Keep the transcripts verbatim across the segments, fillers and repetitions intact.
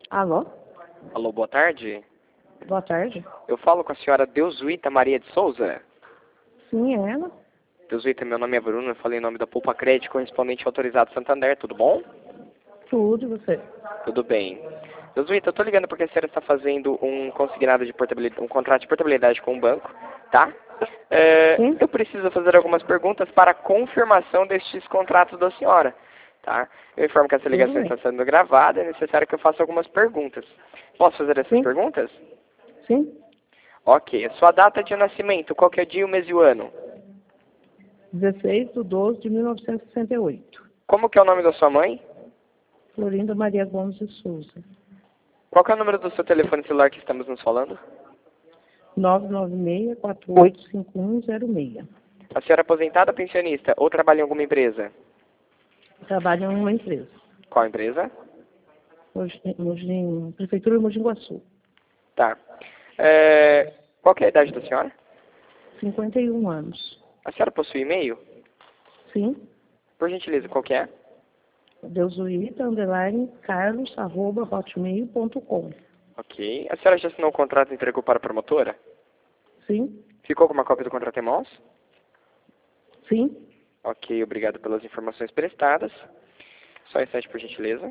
Alô? Alô, boa tarde. Boa tarde. Eu falo com a senhora Deusuíta Maria de Souza. Sim, é ela? Deusuíta, meu nome é Bruno, eu falei em nome da Poupa Crédito, correspondente autorizado Santander, tudo bom? Tudo, você? Tudo bem. Deusuíta, eu tô ligando porque a senhora está fazendo um consignado de portabilidade, um contrato de portabilidade com o banco, tá? É, Sim? eu preciso fazer algumas perguntas para a confirmação destes contratos da senhora, tá? Eu informo que essa Tudo ligação bem. está sendo gravada, é necessário que eu faça algumas perguntas. Posso fazer essas Sim? perguntas? Sim? Ok. A sua data de nascimento, qual que é o dia, o mês e o ano? dezesseis de doze de mil novecentos e sessenta e oito. Como que é o nome da sua mãe? Florinda Maria Gomes de Souza. Qual que é o número do seu telefone celular que estamos nos falando? nove nove seis, quatro oito cinco um zero seis. A senhora é aposentada, pensionista ou trabalha em alguma empresa? Trabalho em uma empresa. Qual empresa? Hoje, hoje em Prefeitura de Mogi Guaçu. Tá. É, qual que é a idade da senhora? cinquenta e um anos. A senhora possui e-mail? Sim? Por gentileza, qual que é? Deusuíta, underline, carlos, arroba, hotmail ponto com. Ok. A senhora já assinou o contrato e entregou para a promotora? Sim? Ficou com uma cópia do contrato em mãos? Sim? Ok, obrigado pelas informações prestadas. Só um instante, por gentileza.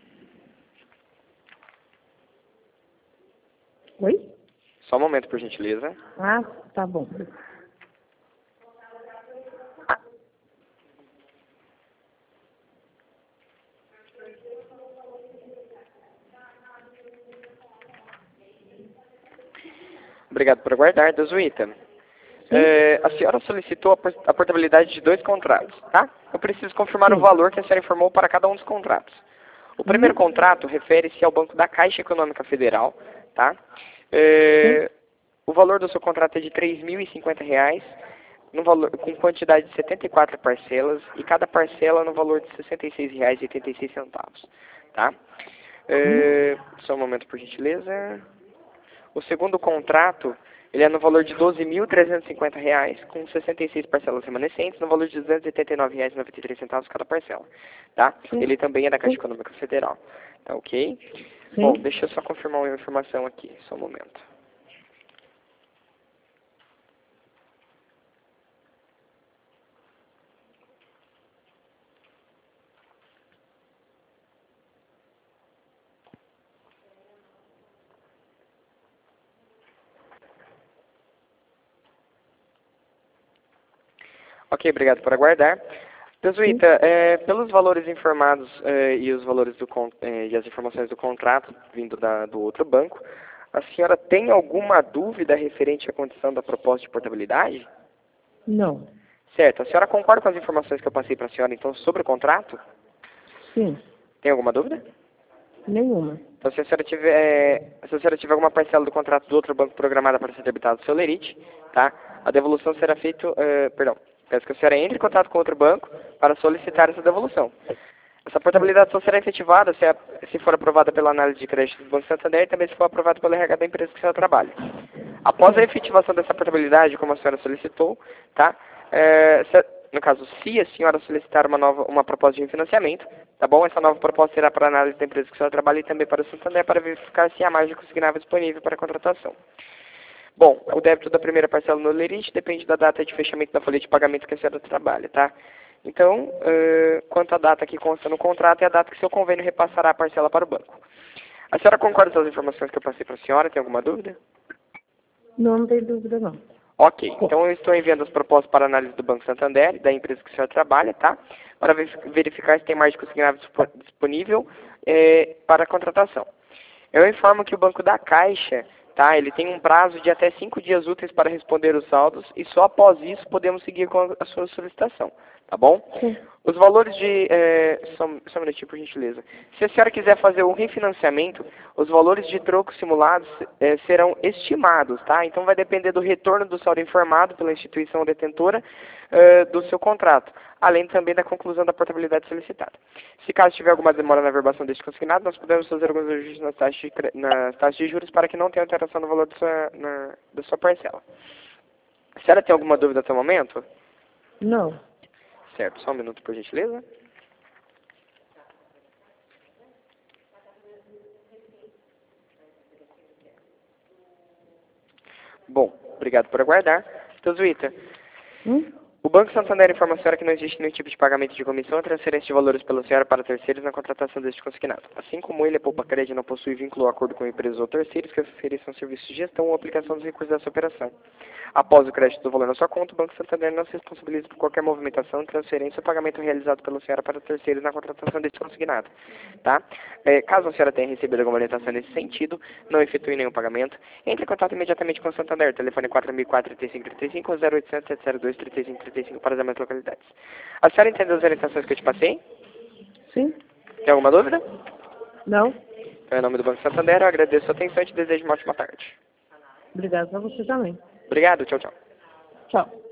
Oi? Só um momento, por gentileza. Ah, tá bom. Obrigado por aguardar, Deusuíta. É, a senhora solicitou a por- a portabilidade de dois contratos, tá? Eu preciso confirmar o Sim. valor que a senhora informou para cada um dos contratos. O primeiro Uhum. contrato refere-se ao Banco da Caixa Econômica Federal, tá? Sim? É, o valor do seu contrato é de três mil e cinquenta reais, no valor, com quantidade de setenta e quatro parcelas, e cada parcela no valor de sessenta e seis reais e oitenta e seis centavos, tá? Uhum. É, só um momento, por gentileza. O segundo contrato, ele é no valor de doze mil trezentos e cinquenta reais, com sessenta e seis parcelas remanescentes, no valor de duzentos e oitenta e nove reais e noventa e três centavos cada parcela, tá? Sim? Ele também é da Caixa Sim? Econômica Federal, tá ok? Bom, Sim? deixa eu só confirmar uma informação aqui, só um momento. Ok, obrigado por aguardar. Sim? Jesuíta, é, pelos valores informados é, e os valores do con- é, e as informações do contrato vindo da- do outro banco, a senhora tem alguma dúvida referente à condição da proposta de portabilidade? Não. Certo. A senhora concorda com as informações que eu passei para a senhora, então, sobre o contrato? Sim? Tem alguma dúvida? Nenhuma. Então, se a senhora tiver, é, se a senhora tiver alguma parcela do contrato do outro banco programada para ser debitada do seu lerite, tá? A devolução será feita, é, perdão, peço que a senhora entre em contato com outro banco para solicitar essa devolução. Essa portabilidade só será efetivada se, a- se for aprovada pela análise de crédito do Banco Santander e também se for aprovada pelo R H da empresa que a senhora trabalha. Após a Sim? efetivação dessa portabilidade, como a senhora solicitou, tá? É, se- no caso, se a senhora solicitar uma nova, uma proposta de refinanciamento, tá bom? Essa nova proposta será para a análise da empresa que a senhora trabalha e também para o Santander para verificar se há margem consignável disponível para a contratação. Bom, o débito da primeira parcela no lerite depende da data de fechamento da folha de pagamento que a senhora trabalha, tá? Então, eh, quanto à data que consta no contrato, é a data que seu convênio repassará a parcela para o banco. A senhora concorda com as informações que eu passei para a senhora? Tem alguma dúvida? Não, não tem dúvida, não. Ok, então eu estou enviando as propostas para análise do Banco Santander, da empresa que a senhora trabalha, tá? Para ver- verificar se tem margem consignável dispo- disponível eh, para a contratação. Eu informo que o Banco da Caixa, tá? Ele tem um prazo de até cinco dias úteis para responder os saldos e só após isso podemos seguir com a sua solicitação, tá bom? Sim? Os valores de... É, só, só um minutinho, por gentileza. Se a senhora quiser fazer o refinanciamento, os valores de troco simulados é, serão estimados, tá? Então vai depender do retorno do saldo informado pela instituição detentora é, do seu contrato, além também da conclusão da portabilidade solicitada. Se caso tiver alguma demora na verbação deste consignado, nós podemos fazer alguns ajustes nas taxas de, cre- nas taxas de juros para que não tenha alteração no valor da sua, na, da sua parcela. A senhora tem alguma dúvida até o momento? Não. Certo, só um minuto, por gentileza. Bom, obrigado por aguardar. Tozuíta, Hum? o Banco Santander informa a senhora que não existe nenhum tipo de pagamento de comissão ou transferência de valores pela senhora para terceiros na contratação deste consignado. Assim como ele, a Poupa Crédito não possui vínculo ou acordo com empresas ou terceiros que ofereçam serviços de gestão ou aplicação dos recursos dessa operação. Após o crédito do valor na sua conta, o Banco Santander não se responsabiliza por qualquer movimentação, transferência ou pagamento realizado pela senhora para terceiros na contratação deste consignado. Tá? É, caso a senhora tenha recebido alguma orientação nesse sentido, não efetue nenhum pagamento, entre em contato imediatamente com o Santander. Telefone quatro mil e quatro, trinta e cinco, trinta e cinco ou zero oitocentos, sete zero dois, trinta e cinco, trinta e cinco para as demais localidades. A senhora entendeu as orientações que eu te passei? Sim? Tem alguma dúvida? Não? Então, em nome do Banco Santander, eu agradeço a sua atenção e te desejo uma ótima tarde. Obrigada a você também. Obrigado, tchau, tchau. Tchau.